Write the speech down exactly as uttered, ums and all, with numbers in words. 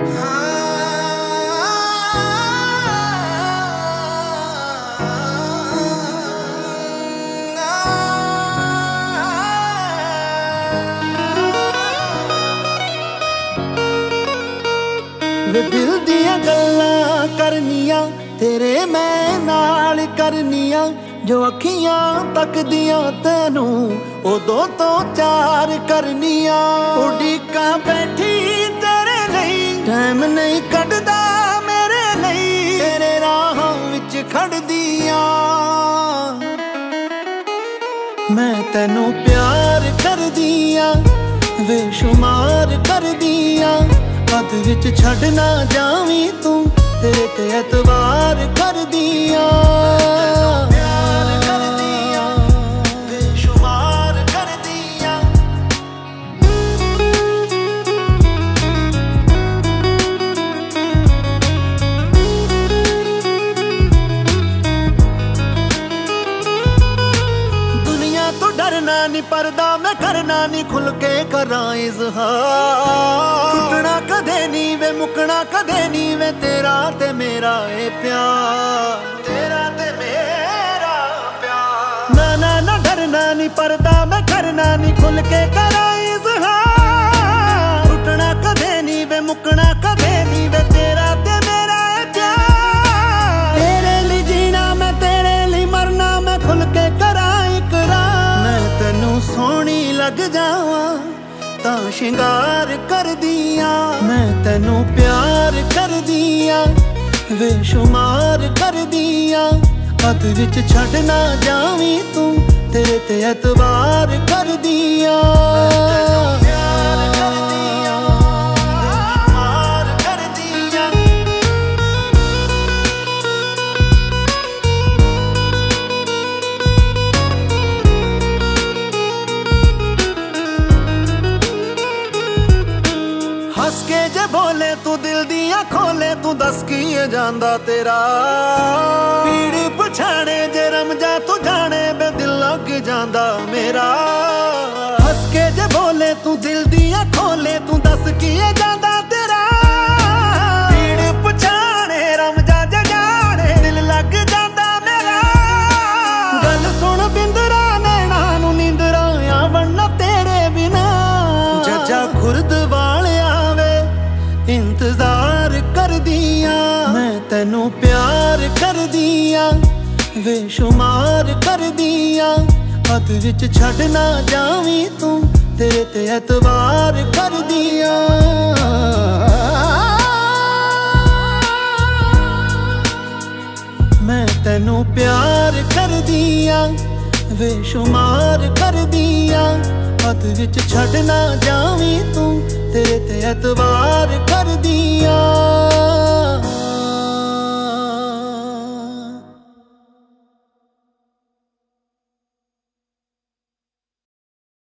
वे दिल दियां गल्लां करनियां तेरे मैं नाल करनियां, जो अखियां तकदियां तैनू उदों तो चार करनियां। उड़ीका बैठी तेरे लई टाइम नहीं कटदा मेरे लई, तेरे राहां विच खड़दियां। मैं तैनू प्यार करदियां बेशुमार करदियां, हद विच छड़ ना जावी तू तेरे ते एतबार करदियां। प्यार करदियां बेशुमार करदियां। दुनिया तो डरना नहीं परदा मैं करना नहीं, खुल के करां इज़हार। टुटना कदे नहीं वे मुकना कदे नहीं वे, तेरा ते मेरा ए प्यार, तेरा ते मेरा प्यार। ना ना ना डरना नहीं परदा मैं करना नहीं, खुल के करां इज़हार। टुटना कदे नहीं वे मुकना कदे नहीं वे, तेरा ते मेरा ए प्यार। तेरे लिए जीना मैं तेरे लिए मरना, मैं खुल के करां इकरार। मैं तैनू सोहनी लग जावां तां शिंगार करदियां, मैं तैनू प्यार करदियां बेशुमार करदियां। हद विच छड़ ना जावी तू तेरे ते एतबार करदियां। प्यार करदियां बेशुमार करदियां। हस के जे बोले तू दिल दियां खोले, तू दस की जांदा तेरा पीड़ पछाणे। जे रमजा तू जाने बे दिल लग जांदा मेरा। हस के जे बोले तू दिल दियां खोले, तू दस की जांदा तेरा पीड़ पछाणे। रमजा जे जाने दिल लग जांदा मेरा। गल सुन बिंदरा नैना नू नींदरा आवण तेरे बिना। जजा खुर्द वालिया इंतजार करदियां, मैं तैनू प्यार करदियां बेशुमार करदियां। हद विच छड़ ना जावी तू तेरे ते एतबार करदियां। मैं तैनू प्यार करदियां बेशुमार करदियां। हद विच छड़ ना जावी तू तेरे ते एतबार करदियां।